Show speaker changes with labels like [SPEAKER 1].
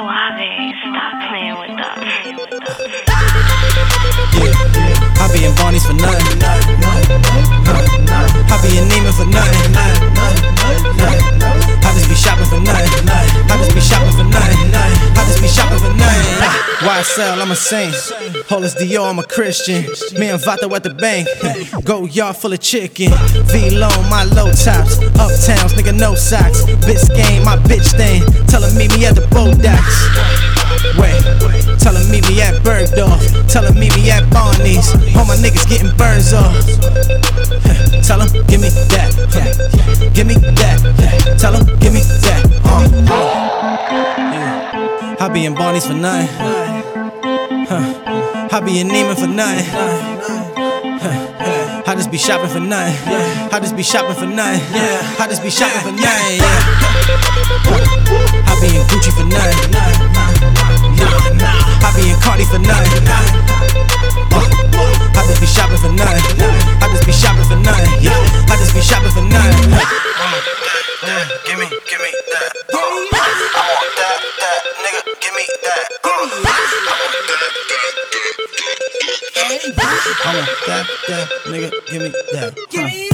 [SPEAKER 1] Suave, stop playing with us.
[SPEAKER 2] Yeah, I be in Barney's for nothing. I be in Neiman for nothing. I just be shopping for nothing. I just be shopping for nothing. I just be shopping for nothing. YSL, I'm a saint. Hollis Dior, I'm a Christian. Me and Vato at the bank. Go yard full of chicken. V-Lone, my low tops. Uptowns, nigga, no socks. Biscayne, my bitch thing. Tell her meet me at the Bodaks. Wait, tell her meet me at Bergdorf. Tell her meet me at Barney's. All my niggas getting burns off. Tell them, give me that. Give me that. Tell them, give me that. I be in Barney's for nothing. I be in Neiman for nothing. I just be shopping for nothing. I just be shopping for nothing. I just be shopping for nothing. I be in Gucci for nothing. I be in Cardi for nothing. I just be shopping for nothing. I just be shopping for nothing. I just be shopping for nothing. Give me that. I want that, nigga. Give me that. I want that, nigga. Give me that.